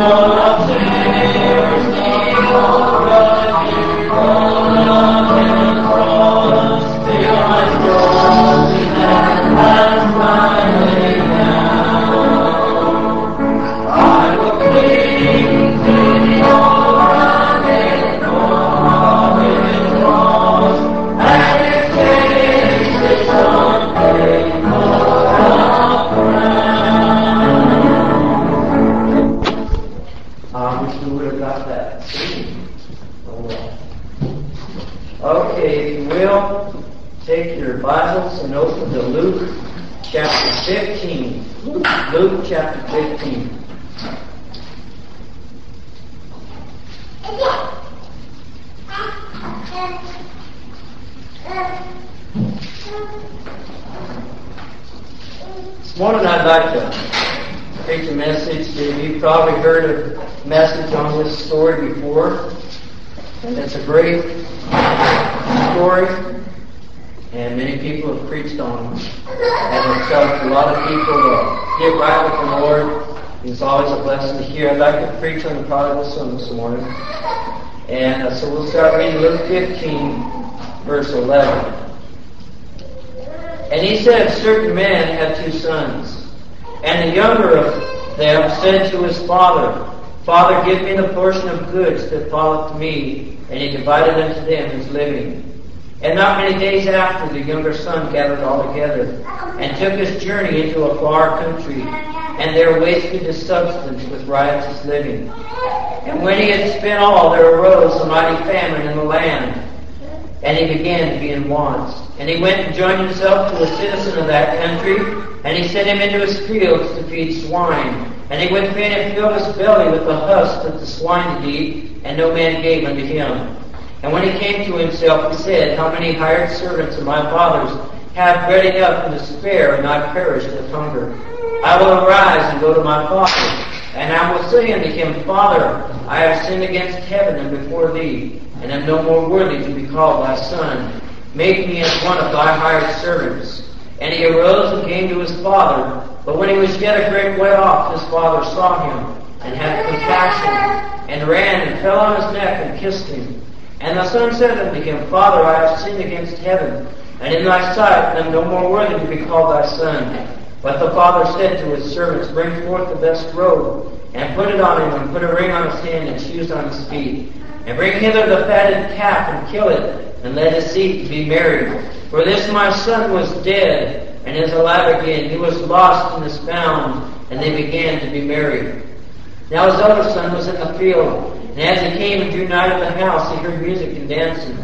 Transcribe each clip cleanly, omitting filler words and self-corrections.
Luke chapter 15. This morning I'd like to preach a message. You've probably heard a message on this story before, and it's a great story, and many people have preached on it. And it's helped a lot of people get right with the Lord. It's always a blessing to hear. I'd like to preach on the prodigal son this morning. And so we'll start reading Luke 15, verse 11. And he said, a certain man had 2 sons. And the younger of them said to his father, Father, give me the portion of goods that falleth to me. And he divided unto them his living. And not many days after, the younger son gathered all together, and took his journey into a far country, and there wasted his substance with riotous living. And when he had spent all, there arose a mighty famine in the land, and he began to be in want. And he went and joined himself to a citizen of that country, and he sent him into his fields to feed swine. And he went in and filled his belly with the husk that the swine did eat, and no man gave unto him. And when he came to himself, he said, How many hired servants of my father's have bread enough and to spare, and I perish with hunger? I will arise and go to my father, and I will say unto him, Father, I have sinned against heaven and before thee, and am no more worthy to be called thy son. Make me as one of thy hired servants. And he arose and came to his father. But when he was yet a great way off, his father saw him, and had compassion, and ran and fell on his neck and kissed him. And the son said unto him, Father, I have sinned against heaven, and in thy sight, and am no more worthy to be called thy son. But the father said to his servants, Bring forth the best robe, and put it on him, and put a ring on his hand, and shoes on his feet. And bring hither the fatted calf, and kill it, and let us eat, to be merry. For this my son was dead, and is alive again. He was lost, and is found. And they began to be merry. Now his other son was in the field, and as he came and drew nigh to the house, he heard music and dancing.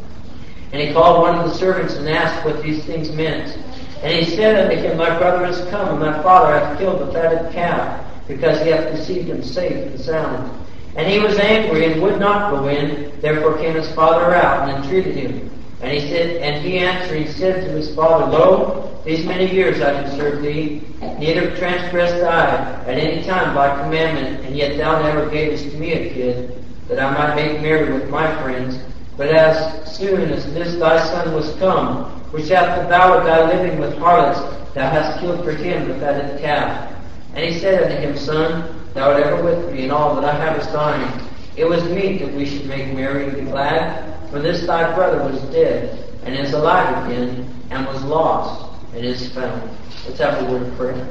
And he called one of the servants and asked what these things meant. And he said unto him, My brother is come, and my father hath killed the fatted calf, because he hath received him safe and sound. And he was angry and would not go in. Therefore came his father out and entreated him. And he answering said to his father, Lo, these many years I have served thee, neither transgressed I at any time thy commandment, and yet thou never gavest to me a kid, that I might make merry with my friends. But as soon as this thy son was come, which hath devoured thy living with harlots, thou hast killed for him the fatted calf. And he said unto him, Son, thou art ever with me, and all that I have is thine. It was meet that we should make merry and be glad. For this thy brother was dead, and is alive again, and was lost, and is found. Let's have a word of prayer.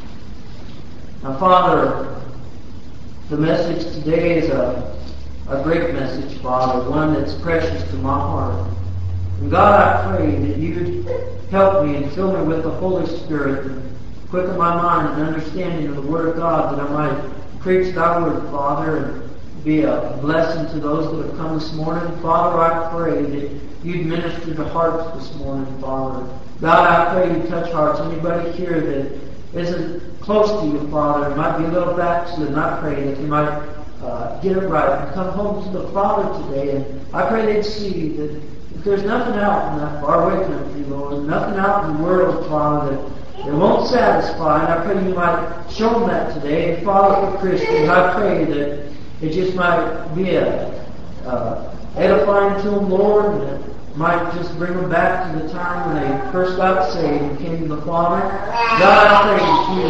Now, Father, the message today is a great message, Father, one that's precious to my heart. And God, I pray that you'd help me and fill me with the Holy Spirit, and quicken my mind and understanding of the Word of God, that I might preach thy word, Father, and be a blessing to those that have come this morning. Father, I pray that you'd minister to hearts this morning, Father. God, I pray you'd touch hearts. Anybody here that isn't close to you, Father, might be a little backslidden, I pray that you might get it right and come home to the Father today. And I pray they'd see that if there's nothing out in that faraway country, Lord, nothing out in the world, Father, that it won't satisfy. And I pray you might show them that today. And Father, for Christians, I pray that it just might be edifying to them, Lord, and it might just bring them back to the time when they first got saved and came to the Father. God, I pray that you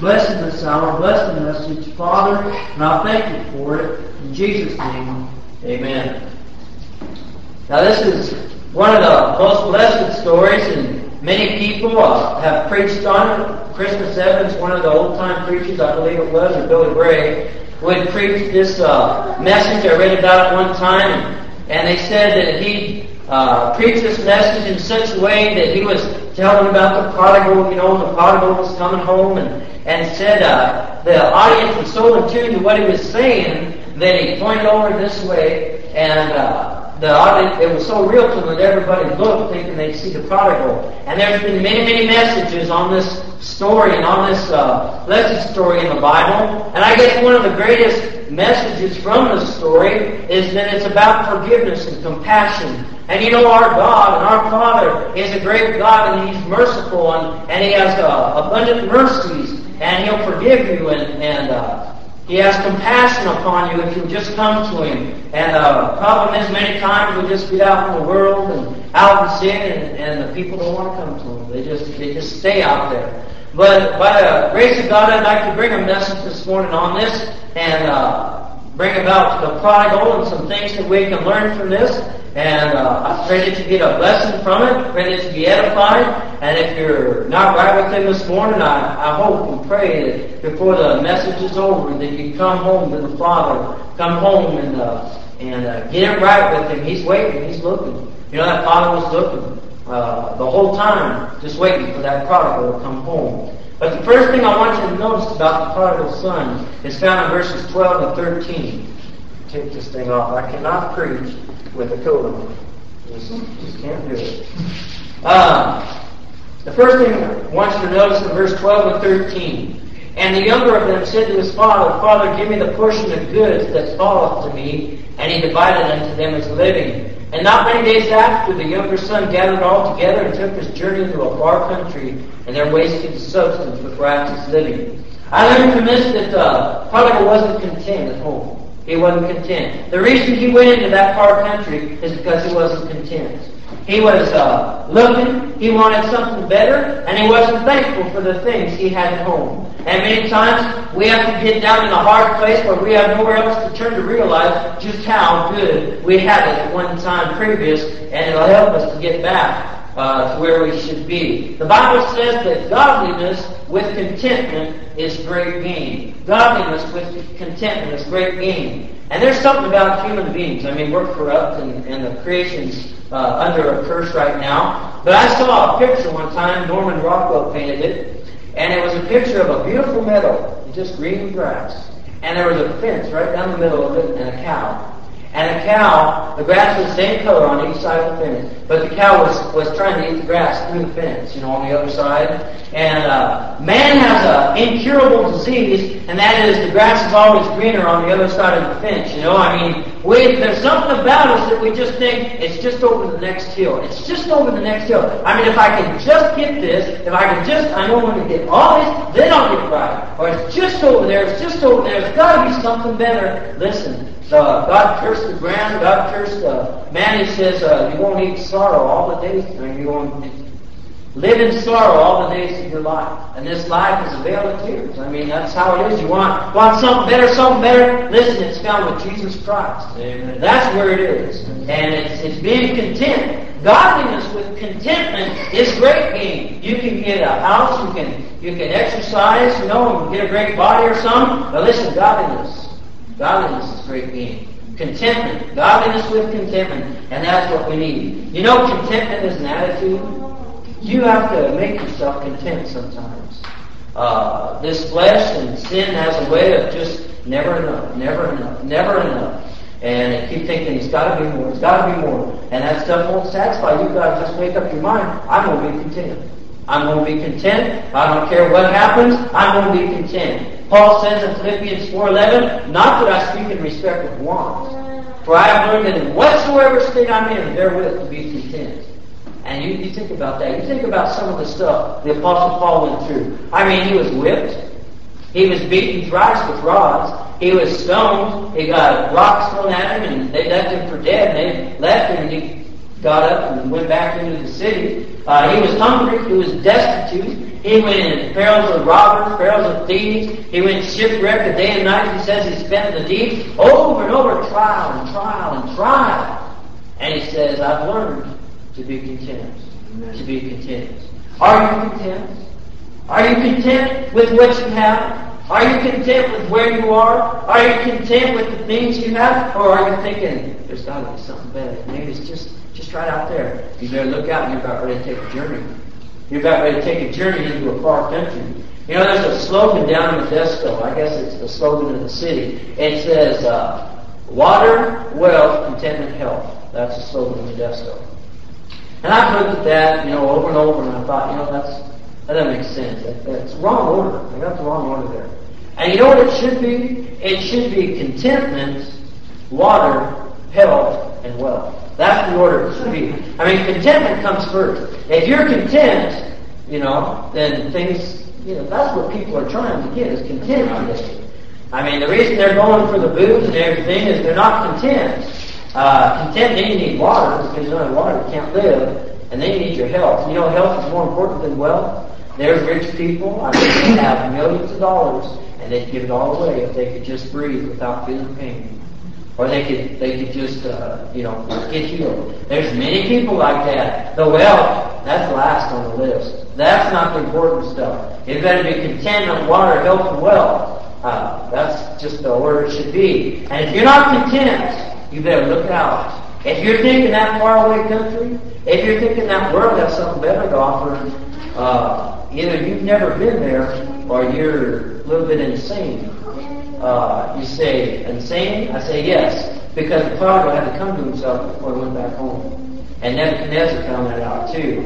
blessing this hour, blessing the message, Father, and I thank you for it. In Jesus' name, amen. Now this is one of the most blessed stories, and many people have preached on it. Christmas Evans, one of the old-time preachers, I believe it was, or Billy Bray, would preach this message. I read about it one time, and they said that he preached this message in such a way that he was telling about the prodigal, the prodigal was coming home, and said the audience was so in tune to what he was saying that he pointed over this way, and the audience, it was so real to them that everybody looked thinking they'd see the prodigal. And there's been many, many messages on this story and on this blessed story in the Bible. And I guess one of the greatest messages from the story is that it's about forgiveness and compassion. And our God and our Father is a great God, and He's merciful, and He has abundant mercies, and He'll forgive you, and He has compassion upon you if you just come to Him. And the problem is many times we just get out in the world and out in sin, and the people don't want to come to Him. They just stay out there. But by the grace of God, I'd like to bring a message this morning on this, and bring about the prodigal and some things that we can learn from this. And I pray that you get a blessing from it. Pray that you be edified. And if you're not right with Him this morning, I hope and pray that before the message is over, that you come home to the Father. Come home and get it right with Him. He's waiting. He's looking. That Father was looking the whole time, just waiting for that prodigal to come home. But the first thing I want you to notice about the prodigal son is found in verses 12 and 13. Take this thing off. I cannot preach with a coat on. Just can't do it. The first thing I want you to notice in verse 12 and 13. And the younger of them said to his father, Father, give me the portion of goods that falleth to me. And he divided unto them his living. And not many days after, the younger son gathered all together and took his journey into a far country, and there wasted his substance with riotous living. I learned from this that prodigal wasn't content at home. He wasn't content. The reason he went into that far country is because he wasn't content. He was looking, he wanted something better, and he wasn't thankful for the things he had at home. And many times we have to get down in a hard place where we have nowhere else to turn to realize just how good we had it at one time previous, and it'll help us to get back to where we should be. The Bible says that godliness with contentment is great gain. Godliness with contentment is great gain. And there's something about human beings. We're corrupt, and the creation's under a curse right now. But I saw a picture one time, Norman Rockwell painted it, and it was a picture of a beautiful meadow, just green grass. And there was a fence right down the middle of it, and a cow. And the cow, the grass was the same color on each side of the fence, but the cow was trying to eat the grass through the fence, on the other side. And man has an incurable disease, and that is the grass is always greener on the other side of the fence. There's something about us that we just think it's just over the next hill. It's just over the next hill. If I can just get this, I know when to get all this, then I'll get right. Or it's just over there, there's got to be something better. Listen. God cursed the ground, God cursed the man. He says, you won't eat sorrow all the days, you won't live in sorrow all the days of your life. And this life is a veil of tears. That's how it is. You want something better? Listen, it's found with Jesus Christ. Amen. That's where it is. And it's being content. Godliness with contentment is great gain. You can get a house, you can exercise, and get a great body or something. But listen, godliness is great gain. Contentment. Godliness with contentment. And that's what we need. Contentment is an attitude. You have to make yourself content sometimes. This flesh and sin has a way of just never enough. And you keep thinking, it's got to be more. And that stuff won't satisfy you. You've got to just make up your mind. I'm going to be content. I'm going to be content. I don't care what happens. I'm going to be content. Paul says in Philippians 4:11, not that I speak in respect of want, for I have learned that in whatsoever state I'm in, therewith to be content. And you think about that. You think about some of the stuff the Apostle Paul went through. He was whipped. He was beaten thrice with rods. He was stoned. He got rocks thrown at him, and they left him for dead. And they left him, and he got up and went back into the city. He was hungry. He was destitute. He went in perils of robbers, perils of thieves. He went shipwrecked a day and night. He says he spent in the deep over and over, trial and trial and trial. And he says, I've learned to be content. Amen. To be content. Are you content? Are you content with what you have? Are you content with where you are? Are you content with the things you have? Or are you thinking, there's got to be something better? Maybe it's just right out there. You better look out. You're about ready to take a journey. You're about ready to take a journey into a far country. You know, there's a slogan down in Modesto. I guess it's the slogan of the city. It says, water, wealth, contentment, health. That's the slogan of Modesto. And I've looked at that, over and over, and I thought, that doesn't make sense. That's wrong order. I got the wrong order there. And you know what it should be? It should be contentment, water, health, and wealth. That's the order it should be. I mean, contentment comes first. If you're content, then things, that's what people are trying to get, is content today. I mean, the reason they're going for the booze and everything is they're not content. Content, then you need water, because without water you can't live, and then you need your health. Health is more important than wealth. There's rich people, they have millions of dollars, and they'd give it all away if they could just breathe without feeling pain. Or they could just, get healed. There's many people like that. The wealth, that's last on the list. That's not the important stuff. You better be content on water, health, and wealth. That's just the order it should be. And if you're not content, you better look out. If you're thinking that faraway country, if you're thinking that world has something better to offer, either you've never been there or you're a little bit insane. You say, insane? I say yes, because the prodigal had to come to himself before he went back home. And Nebuchadnezzar found that out too.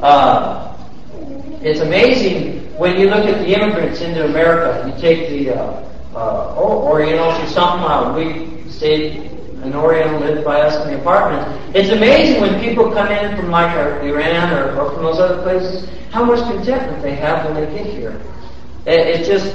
It's amazing when you look at the immigrants into America. You take the Orientals or something. We stayed in Oriental, lived by us in the apartment. It's amazing when people come in from like Iran or from those other places, how much contentment they have when they get here. They just,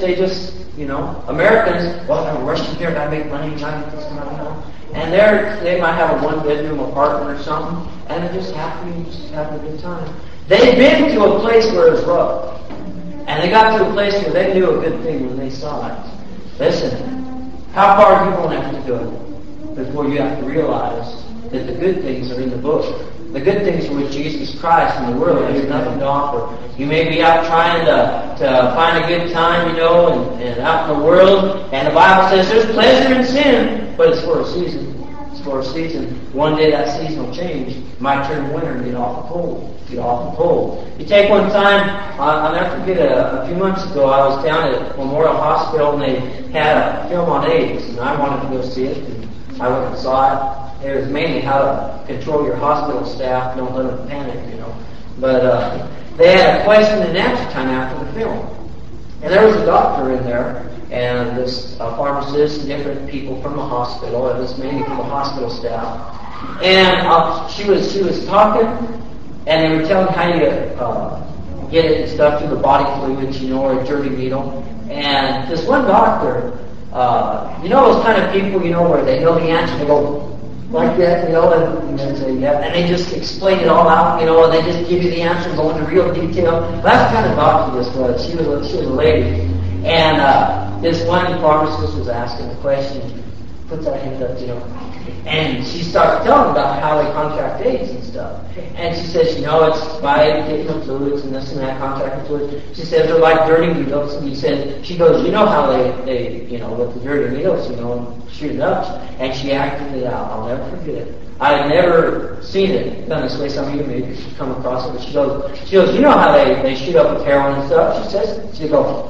Americans, well, I'm rushing here, I make money, I get this money, and they might have a one-bedroom apartment or something, and they're just happy, just having a good time. They've been to a place where it's rough, and they got to a place where they knew a good thing when they saw it. Listen, how far are you going to have to go before you have to realize that the good things are in the book? The good things are with Jesus Christ, and the world has nothing to offer. You may be out trying to find a good time, and out in the world, and the Bible says there's pleasure in sin, but it's for a season. It's for a season. One day that season will change. It might turn winter and get awful cold. You take one time, I'll never forget, a few months ago, I was down at Memorial Hospital, and they had a film on AIDS, and I wanted to go see it, and I went and saw it. It was mainly how to control your hospital staff, don't let them panic, But they had a question and answer time after the film. And there was a doctor in there, and this pharmacist, and different people from the hospital, and this mainly from the hospital staff. And she was talking, and they were telling how you get it and stuff through the body fluids, or a dirty needle. And this one doctor, those kind of people, where they know the answer, they go like that, and they say, yeah, and they just explain it all out, and they just give you the answer and go into real detail. That's the kind of doctor this was. She was a lady. And this one pharmacist was asking the question, puts her hand up, and she starts telling about how they contract AIDS and stuff. And she says, it's by getting the fluids and this and that, contracting fluids. She says they're like dirty needles. And she goes, how they with the dirty needles, shoot it up. And she acted it out. I'll never forget it. I've never seen it done this way. Some of you maybe come across it, but she goes, how they shoot up with heroin and stuff? She says, she goes,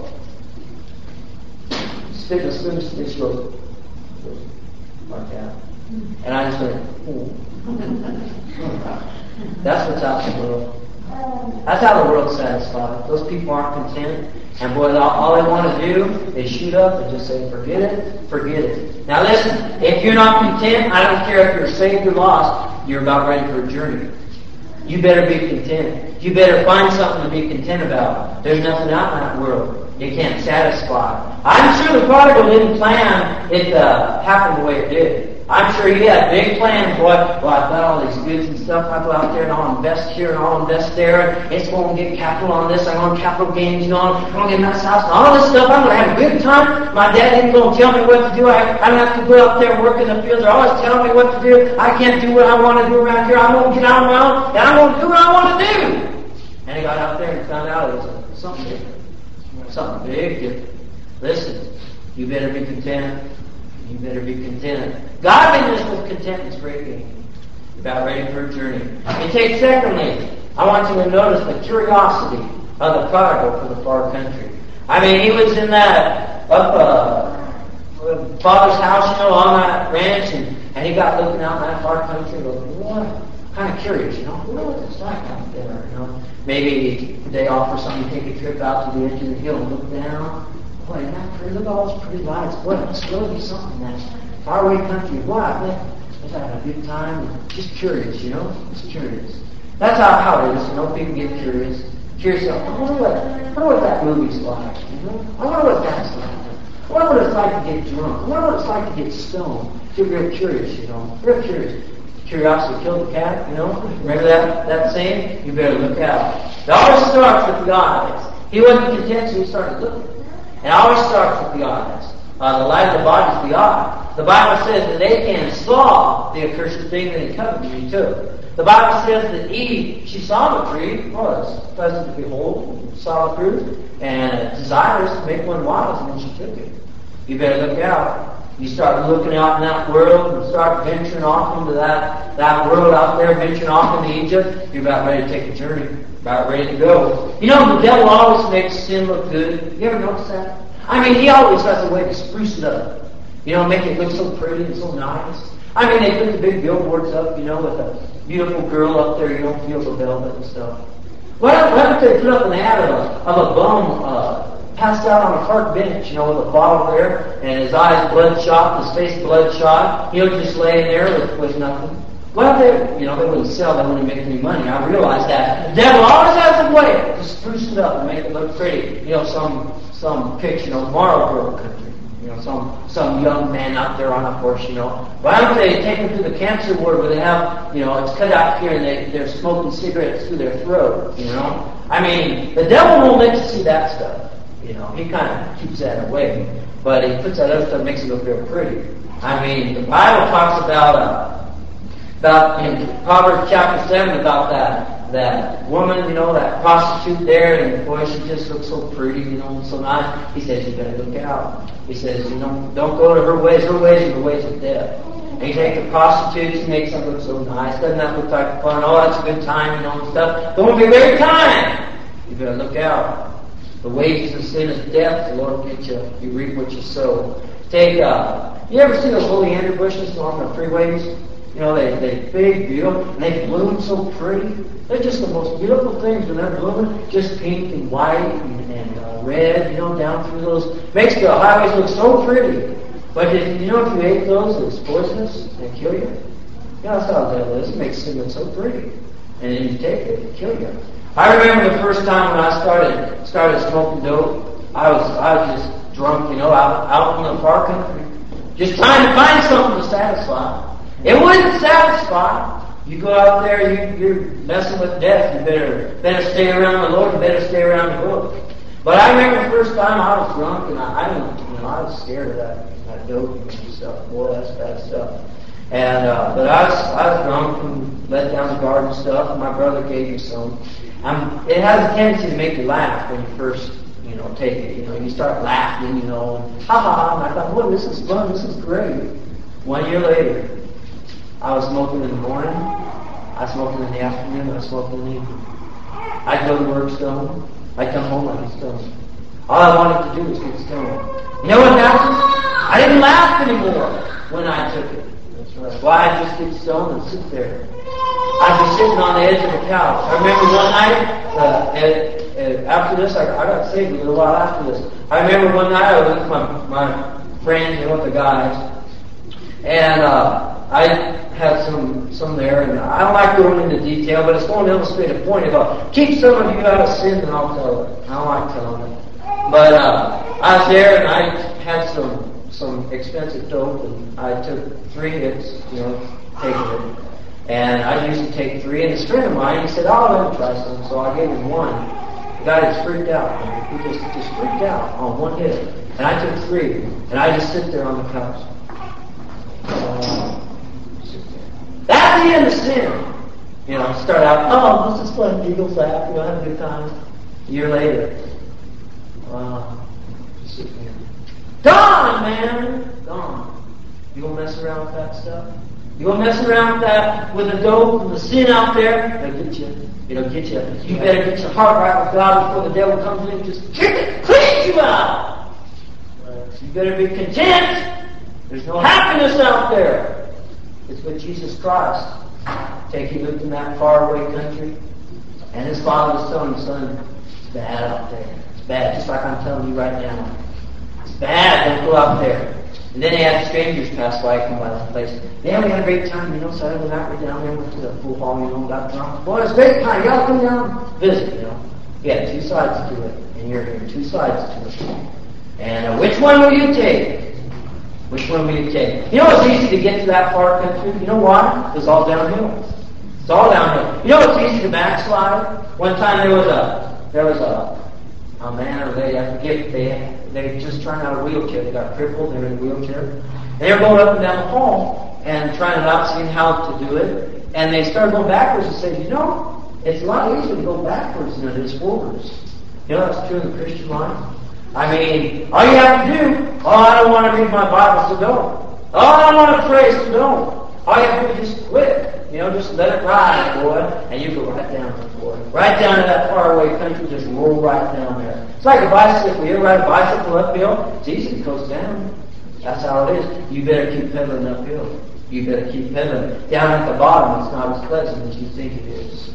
stick a spoon, she goes, like that. And I just went, that's what's out in the world. That's how the world's satisfied. Those people aren't content. And boy, all they want to do is shoot up and just say, forget it. Now listen, if you're not content, I don't care if you're saved or lost, you're about ready for a journey. You better be content. You better find something to be content about. There's nothing out in that world. You can't satisfy. I'm sure the prodigal didn't plan it to happen the way it did. I'm sure he had big plans. Well, I've got all these goods and stuff. I go out there and I'll invest here and I'll invest there. And it's going to get capital on this. I'm going to capital gains. I'm going to get a nice house and all this stuff. I'm going to have a good time. My dad ain't going to tell me what to do. I don't have to go out there and work in the fields. They're always telling me what to do. I can't do what I want to do around here. I'm going to get out on my own and I'm going to do what I want to do. And he got out there and found out it was something different. Something big different. Listen, you better be content. You better be content. Godliness with contentment is great gain. About ready for a journey. And take secondly, I want you to notice the curiosity of the prodigal for the far country. I mean, he was in that father's house, on that ranch, and he got looking out in that far country, going, what? Kind of curious, what it's like out there, Maybe the day off or something, take a trip out to the edge of the hill and look down. Boy, isn't that pretty? Look at all those pretty lights. Boy, it's going to be something that's faraway country. Boy, I bet they're having a good time. Just curious, Just curious. That's how it is, People get curious. Curious, I wonder what that movie's like, I wonder what that's like. I wonder what it's like to get drunk. I wonder what it's like to get stoned. Get real curious, Real curious. Curiosity killed the cat, Remember that saying? You better look out. It always starts with the eyes. He wasn't content, so he started looking. And it always starts with the eyes. The light of the body is the eye. The Bible says that Achan saw the accursed thing that he coveted and he took. The Bible says that Eve, she saw the tree, was pleasant to behold, saw the fruit, and desirous to make one wise, and then she took it. You better look out. You start looking out in that world and start venturing off into that world out there, venturing off into Egypt, you're about ready to take a journey, about ready to go. The devil always makes sin look good. You ever notice that? I mean, he always has a way to spruce it up. Make it look so pretty and so nice. I mean, they put the big billboards up, with a beautiful girl up there, feel the velvet and stuff. Why don't they put up an ad of a bum passed out on a park bench, with a bottle there, and his eyes bloodshot, his face bloodshot, just laying there with nothing. Well, they wouldn't sell, they wouldn't make any money. I realize that. The devil always has a way to spruce it up and make it look pretty. Some picture, Marlboro country. Some young man out there on a horse, Why don't they take them to the cancer ward where they have, it's cut out here and they're smoking cigarettes through their throat, I mean, the devil won't let you see that stuff. He kind of keeps that away. But he puts that other stuff, makes it look real pretty. I mean, the Bible talks about in Proverbs chapter 7 about that woman, that prostitute there, and boy, she just looks so pretty, so nice. He says, you better look out. He says, don't go to her ways. Her ways are the ways of death. And you take the prostitutes and makes them look so nice. Doesn't that look like fun? Oh, that's a good time, and stuff. It won't be a very time. You better look out. The wages of sin is death. The Lord will get you. You reap what you sow. You ever see those oleander bushes along the freeways? They big, beautiful, and they bloom so pretty. They're just the most beautiful things when they're blooming, just pink and white and red, down through those. Makes the highways look so pretty. But if you ate those, it's poisonous. They kill you. That's how the devil is. It makes sin look so pretty. And then you take it, it kill you. I remember the first time when I started smoking dope. I was just drunk, out in the far country, just trying to find something to satisfy. It wouldn't satisfy. You go out there, you're messing with death. You better stay around the Lord. You better stay around the book. But I remember the first time I was drunk, and I was scared of that dope and stuff. Boy, that's bad stuff. And but I was drunk and let down the garden stuff. And my brother gave me some. It has a tendency to make you laugh when you first, take it. You start laughing, and ha ha. And I thought, boy, this is fun. This is great. 1 year later, I was smoking in the morning. I was smoking in the afternoon. I was smoking in the evening. I'd go to work stoned. I'd come home like a stone. All I wanted to do was get stoned. You know what happened? I didn't laugh anymore when I took it. That's right. Why I just get stoned and sit there. I'd be sitting on the edge of the couch. I remember one night, after this, I got saved a little while after this. I remember one night I was with my friends, the guys, and I had some there, and I don't like going into detail, but it's going to illustrate a point about keep some of you out of sin, and I'll tell it. I don't like telling it. But I was there and I had some expensive dope, and I took 3 hits, taking it. And I used to take 3, and this friend of mine, he said, "Oh, let me try some." So I gave him 1. The guy just freaked out. He just freaked out on 1 hit. And I took 3, and I just sit there on the couch. That's the end of sin. Start out, "Oh, this is fun, giggle, laugh, have a good time." A year later, gone, man, gone. You gonna mess around with that stuff? You gonna mess around with that, with the dope and the sin out there? It'll get you. It'll get you. You better get your heart right with God before the devil comes in and just cleans you out. You better be content. There's no happiness out there. It's with Jesus Christ. Take you lived in that faraway country, and his father was telling him, "Son, it's bad out there. It's bad, just like I'm telling you right now. It's bad. Don't go out there." And then they had strangers pass by, come by the place. "Man, we had a great time, Saturday night we're down there, went to the pool hall, got drunk. Boy, it's a great time. You gotta come down, visit, Yeah, 2 sides to it, and you're here, 2 sides to it. And which one will you take? Which one will you take? It's easy to get to that far country. You know why? It's all downhill. It's all downhill. It's easy to backslide. One time there was a man or lady, I forget, they just trying out a wheelchair. They got crippled, they were in a wheelchair. And they were going up and down the hall and trying it out, seeing how to do it. And they started going backwards and said, it's a lot easier to go backwards than it is forwards. That's true in the Christian life. I mean, all you have to do, I don't want to read my Bible, so don't. I don't want to pray, so don't. All you have to do is just quit. Just let it ride, boy. And you go right down there, boy. Right down to that faraway country, just roll right down there. It's like a bicycle. You ever ride a bicycle uphill? It's easy, it goes down. That's how it is. You better keep pedaling uphill. You better keep pedaling. Down at the bottom, it's not as pleasant as you think it is.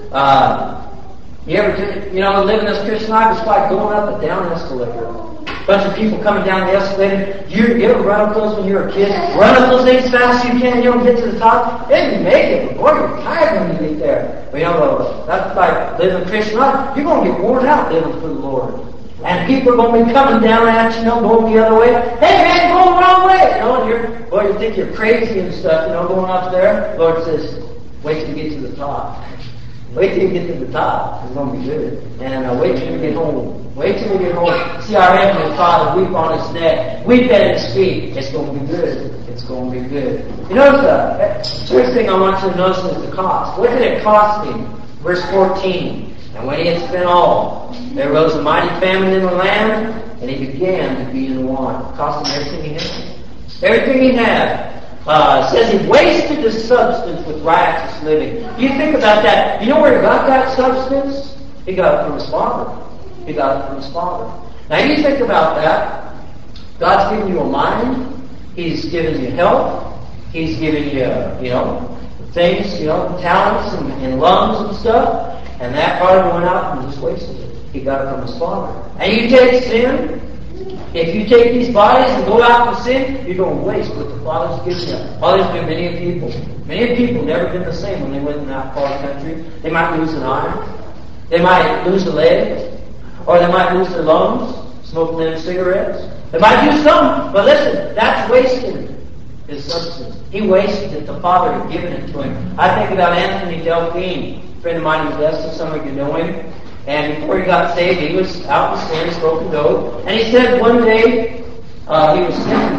You ever, living this Christian life, it's like going up a down escalator. Bunch of people coming down the escalator. You ever run up those when you were a kid? Run up those things as fast as you can. You don't get to the top. Then you make it. But boy, you're tired when you get there. But that's like living a Christian life. You're going to get worn out living for the Lord. And people are going to be coming down at you, going the other way. "Hey man, going the wrong way." And you think you're crazy and stuff, going up there. Lord says, "Wait till you get to the top. Wait till you get to the top. It's going to be good. And wait till you get home. Wait till you get home. See our Heavenly Father weep on his neck. Weep at his feet. It's going to be good. It's going to be good." The first thing I want you to notice is the cost. What did it cost him? Verse 14. "And when he had spent all, there arose a mighty famine in the land, and he began to be in want." It cost him everything he had. Everything he had. It says he wasted his substance with riotous living. You think about that. You know where he got that substance? He got it from his father. He got it from his father. Now you think about that. God's given you a mind. He's given you health. He's given you, things, talents and lungs and stuff. And that part went out and just wasted it. He got it from his father. And you take sin. If you take these bodies and go out and sin, you're going to waste what the Father's given you. Oh, there's been many people never been the same when they went in that far country. They might lose an eye. They might lose a leg. Or they might lose their lungs, smoking them cigarettes. They might do something. But listen, that's wasting his substance. He wasted it. The Father had given it to him. I think about Anthony Delphine, a friend of mine who's blessed, some of you know him. And before he got saved, he was out in sin, smoking dope. And he said one day, he was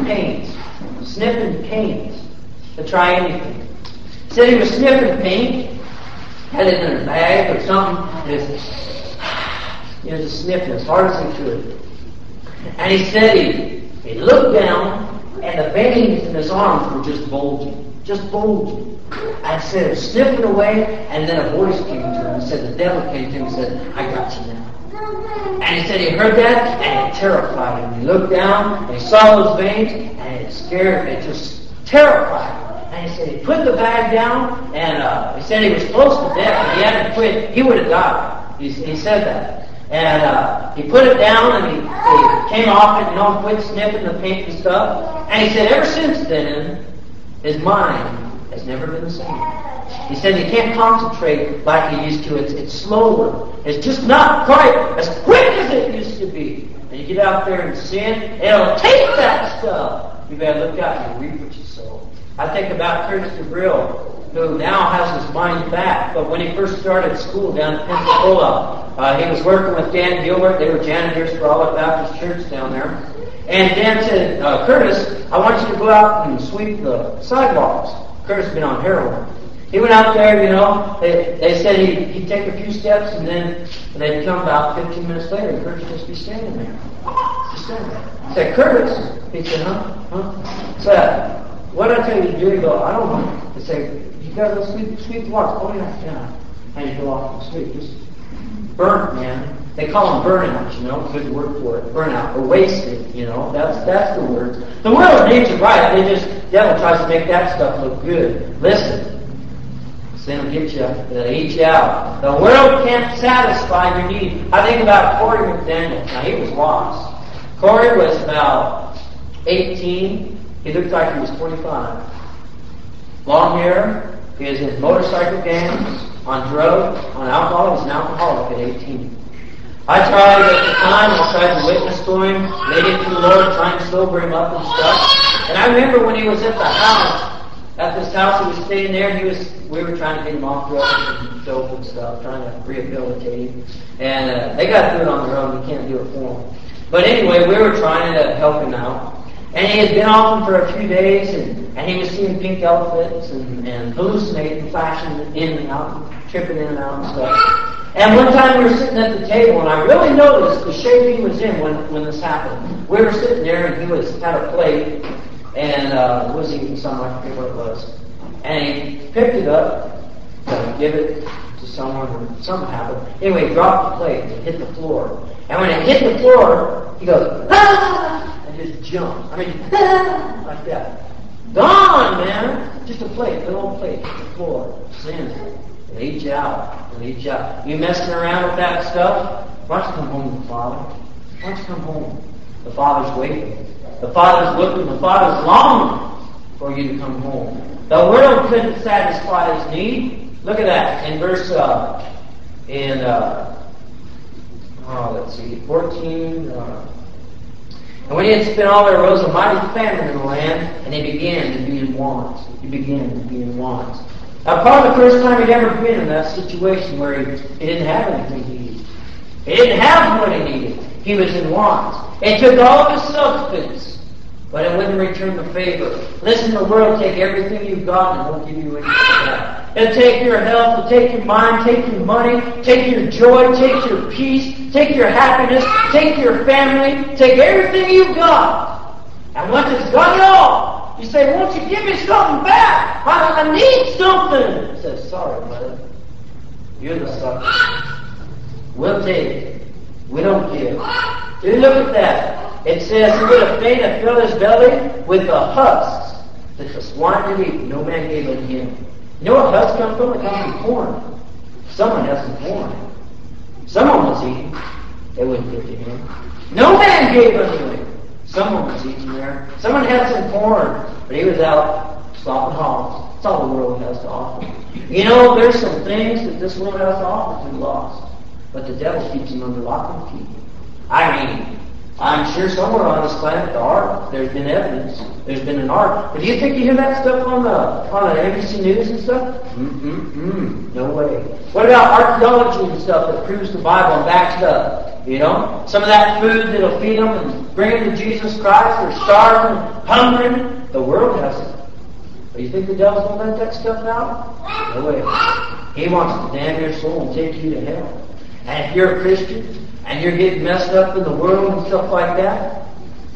sniffing paint to try anything. He said he was sniffing paint, had it in a bag or something, and just sniffing as hard as he could. And he said he looked down, and the veins in his arms were just bulging. I said, sniffing away, and then a voice came to him and said, the devil came to him and said, "I got you now." And he said he heard that, and it terrified him. He looked down, and he saw those veins, and it scared him. It just terrified him. And he said he put the bag down, and he said he was close to death, and he hadn't quit. He would have died. He said that. And he put it down, and he came off it, quit sniffing the paint and stuff. And he said ever since then, his mind has never been the same. He said he can't concentrate like he used to. It's slower. It's just not quite as quick as it used to be. and you get out there and sin, it'll take that stuff. You better look out and reap what you sow. I think about Curtis DeVille, who now has his mind back. But when he first started school down in Pensacola, he was working with Dan Gilbert. They were janitors for Olive Baptist Church down there. And Dan said, Curtis, I want you to go out and sweep the sidewalks. Curtis had been on heroin. He went out there, they said he'd take a few steps, and then they'd come about 15 minutes later, and Curtis would just be standing there. Just standing there. I said, Curtis? He said, huh? So, what did I tell you to do? He go, I don't know. They say, you gotta go sweep the walks. Oh yeah. And you go off and sweep. Just burnt, man. They call them burnout, good word for it. Burnout, or wasted, that's the word. The world needs it right. The devil tries to make that stuff look good. Listen. Sin will get you, it'll eat you out. The world can't satisfy your need. I think about Corey McDaniel. Now, he was lost. Corey was about 18. He looked like he was 25. Long hair. He was in motorcycle gangs, on drugs, on alcohol. He was an alcoholic at 18. I tried at the time, I tried to witness to him, lead him to the Lord, trying to sober him up and stuff. And I remember when he was at the house, at this house he was staying there, we were trying to get him off drugs and dope and stuff, trying to rehabilitate him. And they got to do it on their own, we can't do it for them. But anyway, we were trying to help him out. And he had been off for a few days, and he was seeing pink outfits and hallucinating, flashing in and out, tripping in and out and stuff. And one time we were sitting at the table, and I really noticed the shape he was in when this happened. We were sitting there, and he had a plate, and was eating something, I forget what it was. And he picked it up to give it to someone, or something happened. Anyway, he dropped the plate and hit the floor. And when it hit the floor, he goes, ah! Just jumped. Like that. Gone, man. Just a plate, a little plate, hit the floor. Sin. It'll eat you out. It'll eat you out. You messing around with that stuff? Why don't you come home to the Father? Why don't you come home? The Father's waiting. The Father's looking. The Father's longing for you to come home. The world couldn't satisfy his need. Look at that in verse let's see, 14. And when he had spent all, there arose a mighty famine in the land, and he began to be in want. Now, probably the first time he'd ever been in that situation where he didn't have anything he needed. He didn't have what he needed. He was in want. It took all of his substance, but it wouldn't return the favor. Listen, the world will take everything you've got and won't give you anything back. It'll take your health, it'll take your mind, take your money, take your joy, take your peace, take your happiness, take your family, take everything you've got. And once it's got it all, you say, won't you give me something back? I need something. He says, sorry, brother. You're the sucker. We'll take it. We don't give. You look at that. It says he would have fain have filled his belly with the husks that the swine did eat. No man gave unto him. You know what husks come from? It comes from corn. Someone has some corn. Someone was eating. They wouldn't give to him. No man gave unto him. Someone was eating there. Someone had some corn, but he was out slopping hogs. That's all the world has to offer. You know, there's some things that this world has to offer to the lost, but the devil keeps them under lock and key. I mean, I'm sure somewhere on this planet there are. There's been evidence. There's been an ark. But do you think you hear that stuff on the ABC News and stuff? No way. What about archaeology and stuff that proves the Bible and backs it up? You know? Some of that food that'll feed them and bring them to Jesus Christ. They're starving, hungry. The world has it. But you think the devil's going to let that stuff out? No way. He wants to damn your soul and take you to hell. And if you're a Christian, and you're getting messed up in the world and stuff like that,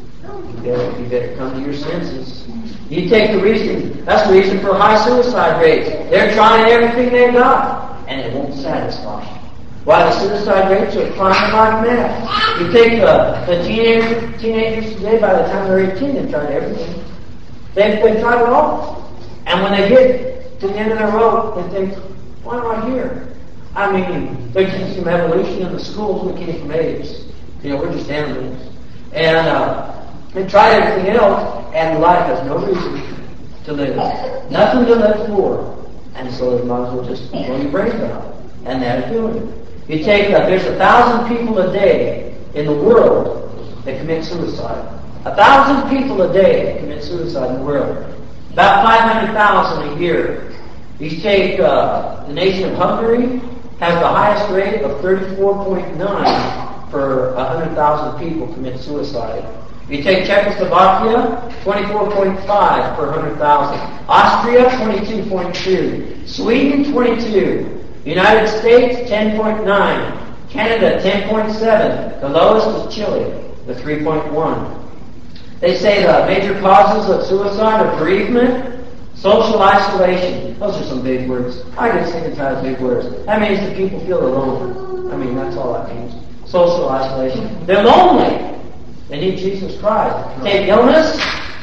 you better come to your senses. You take the reason, that's the reason for high suicide rates. They're trying everything they've got, and it won't satisfy. Why the suicide rates are climbing like mad. You take the teenagers today, by the time they're 18, they've tried everything. They've tried it all. And when they get to the end of their rope, they think, why am I here? I mean, they teach some evolution in the schools. We came from apes. We're just animals. And they tried everything else, and life has no reason to live. Nothing to live for. And so they might as well just throw your brains out. And that is doing it. You take, there's 1,000 people a day in the world that commit suicide. 1,000 people a day commit suicide in the world. About 500,000 a year. You take the nation of Hungary, has the highest rate of 34.9 for 100,000 people commit suicide. You take Czechoslovakia, 24.5 per 100,000. Austria, 22.2. Sweden, 22. United States, 10.9. Canada, 10.7. The lowest was Chile, with 3.1. They say the major causes of suicide are bereavement, social isolation. Those are some big words. I get sick and tired of big words. That means that people feel alone. I mean, that's all that means. Social isolation. They're lonely. They need Jesus Christ. Take illness.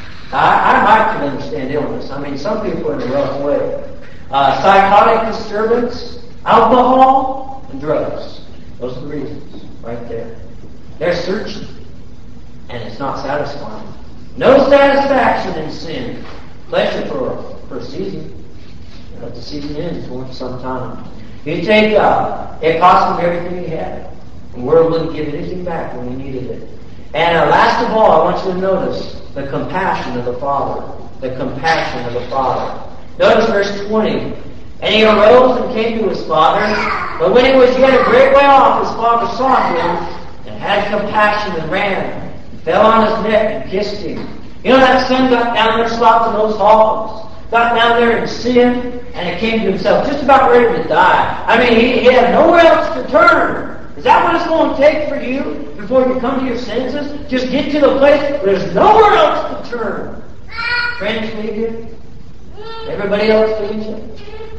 I can understand illness. I mean, some people are in a rough way. Psychotic disturbance, alcohol, and drugs. Those are the reasons right there. They're searching, and it's not satisfying. No satisfaction in sin. Pleasure for a season. But the season ends for some time. You take, it cost him everything he had. The world wouldn't give anything back when he needed it. And last of all, I want you to notice the compassion of the Father. The compassion of the Father. Notice verse 20. And he arose and came to his father, but when he was yet a great way off, his father saw him, and had compassion, and ran, and fell on his neck, and kissed him. You know, that son got down there, slaughtered those hogs, got down there in sin, and it came to himself, just about ready to die. I mean, he had nowhere else to turn. Is that what it's going to take for you before you come to your senses? Just get to the place where there's nowhere else to turn. Friends leave you. Everybody else leaves you.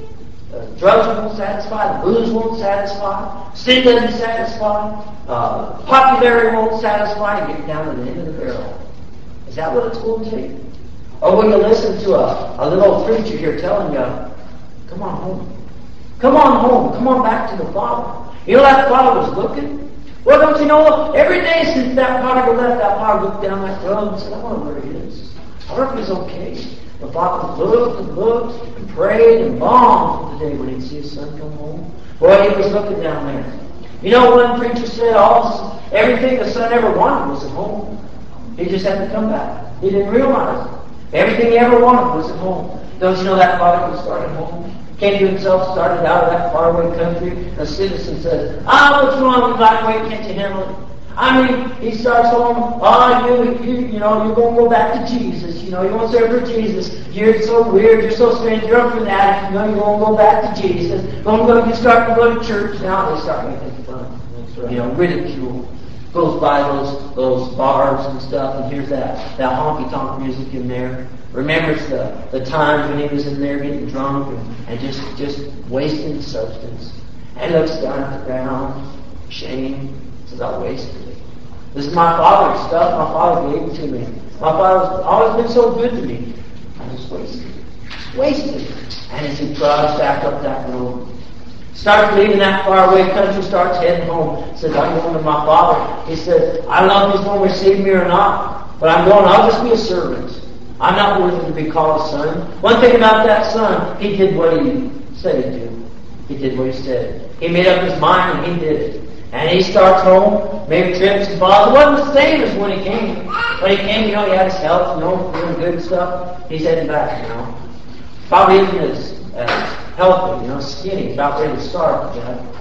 Drugs won't satisfy. The booze won't satisfy. Sin doesn't satisfy. Popularity won't satisfy. You get down to the end of the barrel. Is that what it's going to take? Or will you listen to a little preacher here telling you, come on home. Come on home. Come on back to the Father. You know that Father was looking? Well, don't you know, every day since that Father left, that Father looked down that road and said, I wonder where he is. I wonder if he's okay. The Father looked and looked and prayed and longed for the day when he'd see his son come home. Boy, he was looking down there. You know, one preacher said everything the son ever wanted was at home. He just had to come back. He didn't realize it. Everything he ever wanted was at home. Don't you know that Father could start at home? Came to himself, started out of that faraway country. A citizen says, what's wrong with that way? Can't you handle it? I mean, he starts home, you're going to go back to Jesus. You won't serve for Jesus. You're so weird, you're so strange, you're up for that. You're going to go back to Jesus. You start to go to church. Now they start making fun. That's right. Ridicule. Goes by those bars and stuff, and here's that honky-tonk music in there. Remembers the times when he was in there getting drunk and just wasting substance. And looks down at the ground, shame, says, I wasted it. This is my Father's stuff. My Father gave it to me. My Father's always been so good to me. I just wasted it. Wasted it. And as he trots back up that road, starts leaving that faraway country, starts heading home, says, I'm going to my Father. He said, I don't know if he's going to receive me or not, but I'll just be a servant. I'm not worthy to be called a son. One thing about that son, he did what he said he'd do. He did what he said. He made up his mind and he did it. And he starts home, made trips and falls. It wasn't the same as when he came. When he came, he had his health, doing good and stuff. He's heading back, Probably isn't as healthy, skinny, about ready to start.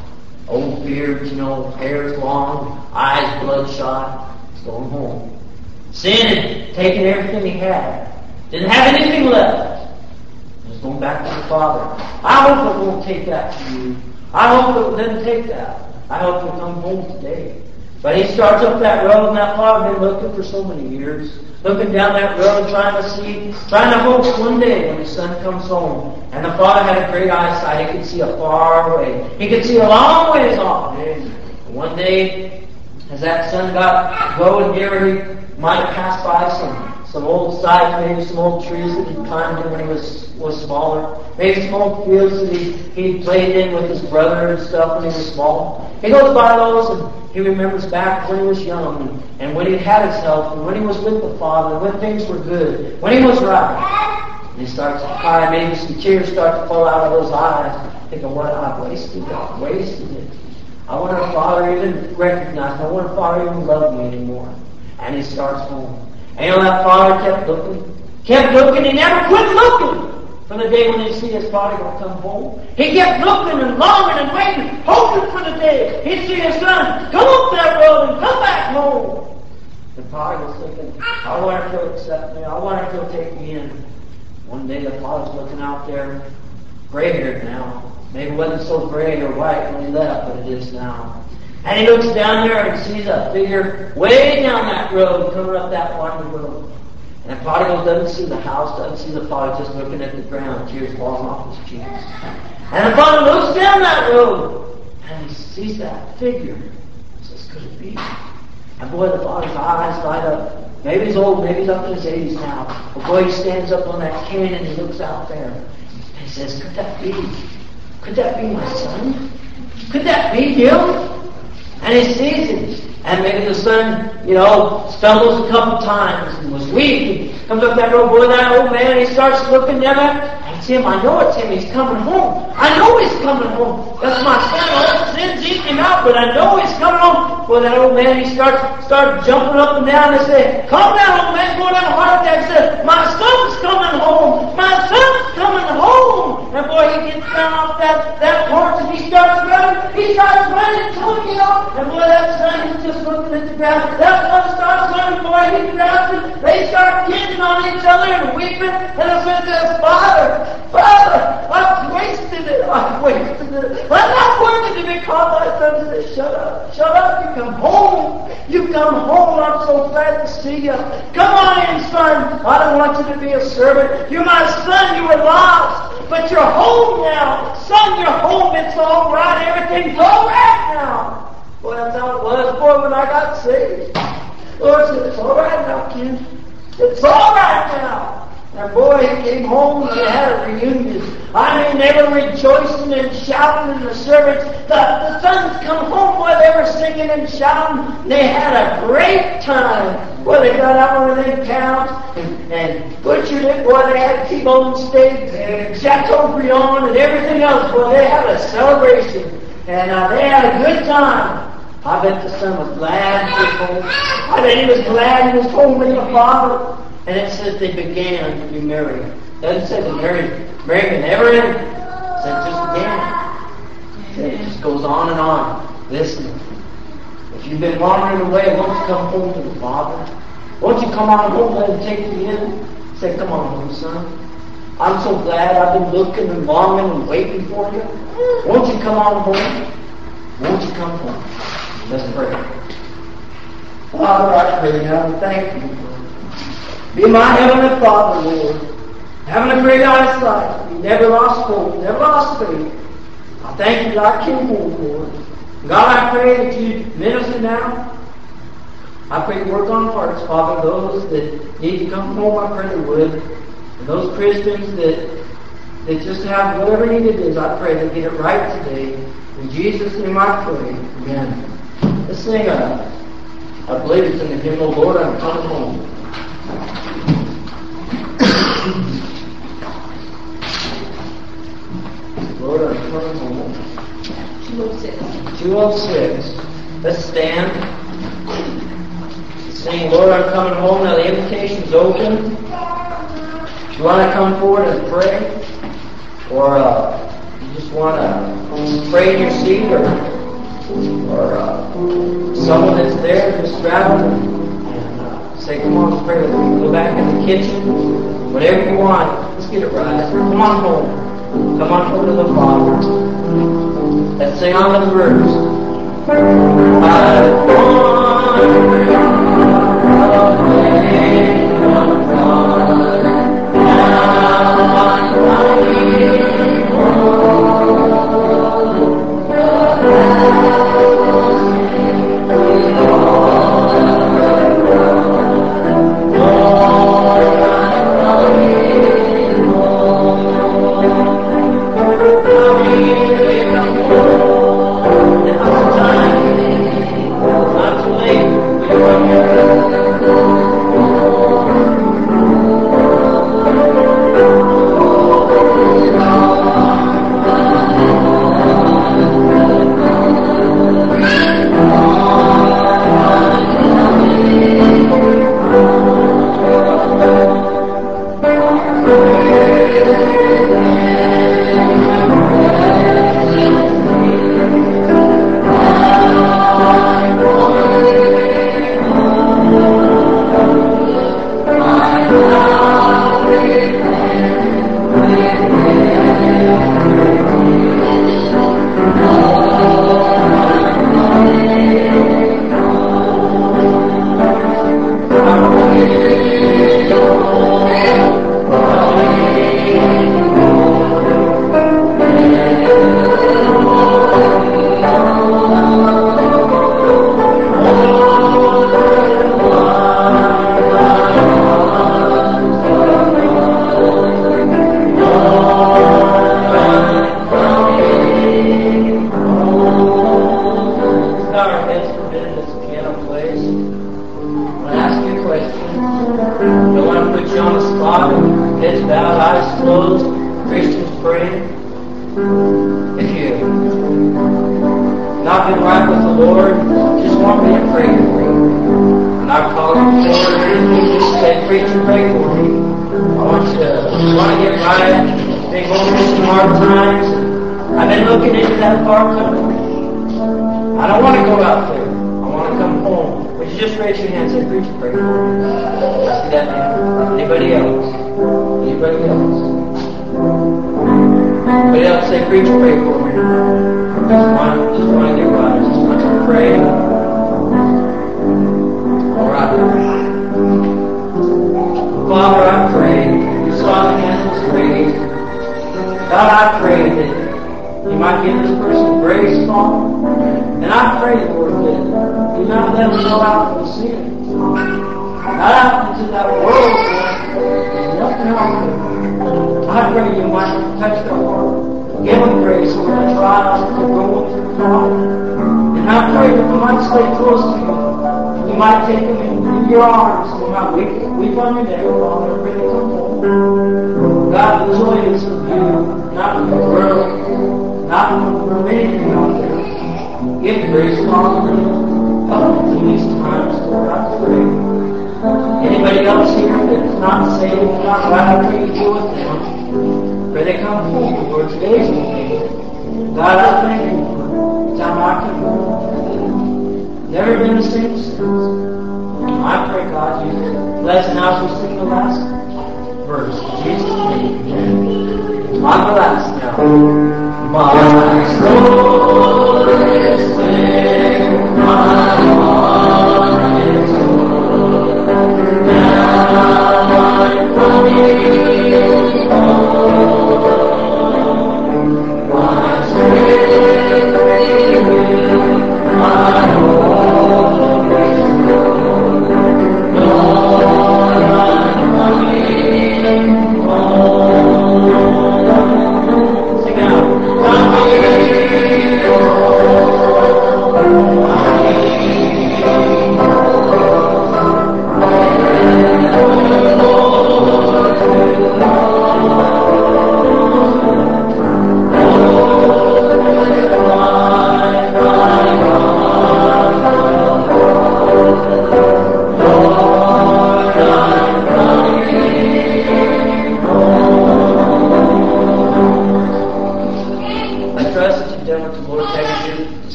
Old beard, hair's long, eyes bloodshot. He's going home. Sin, taking everything he had. Didn't have anything left. He's going back to the Father. I hope it won't take that to you. I hope it doesn't take that. I hope you'll come home today. But he starts up that road, and that Father been looking for so many years. Looking down that road, trying to hope one day when his son comes home. And the Father had a great eyesight. He could see a far way. He could see a long ways off. And one day, as that son got going near, he might have passed by some old sides, maybe some old trees that he'd climbed in when he was smaller. Maybe some old fields that he played in with his brother and stuff when he was small. He goes by those and he remembers back when he was young and when he had his health and when he was with the Father, when things were good, when he was right. And he starts to cry, maybe some tears start to fall out of those eyes, thinking, what, I've wasted it. I wonder if Father even recognized me. I wonder if Father even loved me anymore. And he starts home. And you know, that father kept looking, he never quit looking for the day when he see his prodigal come home. He kept looking and longing and waiting, hoping for the day he'd see his son come up that road and come back home. The prodigal's thinking, I wonder if he'll accept me, I wonder if he'll take me in. One day the father's looking out there, gray-haired now. Maybe it wasn't so gray or white when he left, but it is now. And he looks down there and sees a figure way down that road, coming up that winding road. And the prodigal doesn't see the house, doesn't see the father, just looking at the ground, tears falling off his cheeks. And the father looks down that road, and he sees that figure. He says, could it be? And boy, the father's eyes light up. Maybe he's old, maybe he's up in his 80s now. But boy, he stands up on that canyon and he looks out there. And he says, could that be? Could that be my son? Could that be him? And he sees him. And maybe the son, stumbles a couple times and was weak. He comes up that road, boy, that old man, he starts looking down there. It's him, I know it's him, he's coming home. I know he's coming home. That's my son, all sin's eating him out, but I know he's coming home. Boy, that old man, he starts jumping up and down and say, calm down, old man, going down a heart attack. He says, my son's coming home. My son's coming home. And boy, he gets down off that horse and he starts running. He starts running, totally off. And boy, that son is just looking at the ground. That son starts running, boy, he grabs him. They start kidding on each other and weeping. And the son says, Father, I've wasted it. I'm not worthy to be called thy son. He says, shut up, you come home. You come home. I'm so glad to see you. Come on in, son. I don't want you to be a servant. You're my son. You were lost, but you're home now. Son, you're home. It's all right. Everything's all right now. Well, that's how it was, boy, when I got saved. Lord said, it's all right now, kid. It's all right now. And boy, he came home and they had a reunion. I mean, they were rejoicing and shouting in the servants. The sons come home while they were singing and shouting. They had a great time. Well, they got out one of them cows and butchered it. Boy, they had T-bone steaks and Chateaubriand and everything else. Boy, they had a celebration. And they had a good time. I bet the son was glad he was home. I bet he was glad he was home with the father. And it says they began to be married. It doesn't say they married never ended. It says it just began. It just goes on and on. Listen, if you've been wandering away, won't you come home to the Father? Won't you come on home, let him take you in? Say, come on home, son. I'm so glad I've been looking and longing and waiting for you. Won't you come on home? Won't you come home? Let's pray. Father, I pray now, thank you. Be my heavenly Father, Lord. Having a great eyesight. You never lost hope, never lost faith. I thank you that I came home, Lord. God, I pray that you minister now. I pray you work on hearts, Father. Those that need to come home, I pray they would. And those Christians that just have whatever need it is, I pray they get it right today. In Jesus' name I pray. Amen. Let's sing I believe it's in the hymn, "O Lord, I'm coming home." Lord, I'm coming home. 206. 206. Let's stand. Sing, Lord, I'm coming home. Now the invitation's open. If you want to come forward and pray, or you just want to pray in your seat, or someone that's there just grab them and say, come on, let's pray with me. Go back in the kitchen. Whatever you want, let's get it right. Come on home. Come on home to the Father. Let's sing on the verse. I've gone away from God. Now I'm coming home.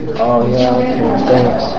Oh, yeah, thanks.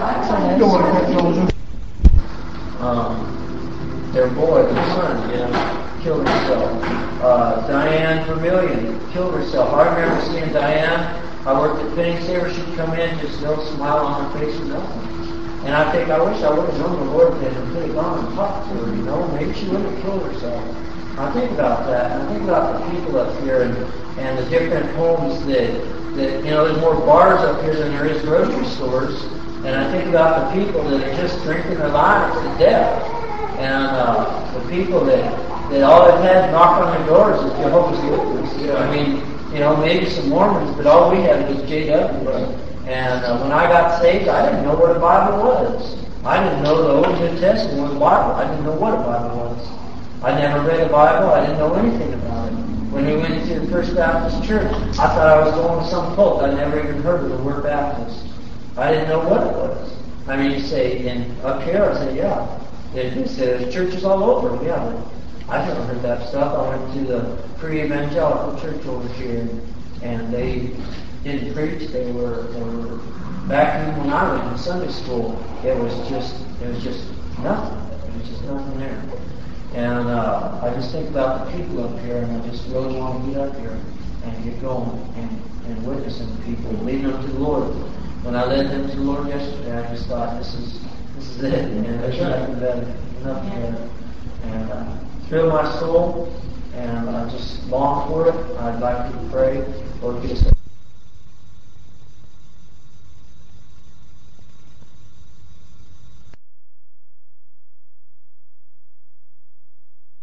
Their boy, their son, killed herself. Diane Vermillion killed herself. I remember seeing Diane. I worked at Penny Saver. She'd come in, just no smile on her face or nothing. And I think, I wish I would have known the Lord then and could have gone and talked to her, Maybe she wouldn't have killed herself. I think about that, and I think about the people up here and the different homes that there's more bars up here than there is grocery stores. And I think about the people that are just drinking their lives to death. And the people that all they've had to knock on their doors is Jehovah's Witness. Maybe some Mormons, but all we had was JW. And when I got saved, I didn't know what a Bible was. I didn't know the Old New Testament was a Bible. I didn't know what a Bible was. I never read a Bible. I didn't know anything about it. When we went to the First Baptist Church, I thought I was going to some cult. I never even heard of the word Baptist. I didn't know what it was. You say, up here, I say, yeah. There's churches all over, yeah. I never heard that stuff. I went to the pre-evangelical church over here, and they didn't preach. They were back even when I went to Sunday school. It was just nothing. It was just nothing there. And I just think about the people up here, and I just really want to get up here and get going and witnessing to people, leading them to the Lord. When I led them to the Lord yesterday, I just thought, this is it, and there's nothing better, nothing better. And thrill my soul, and I just long for it. I'd like to pray, Lord, give us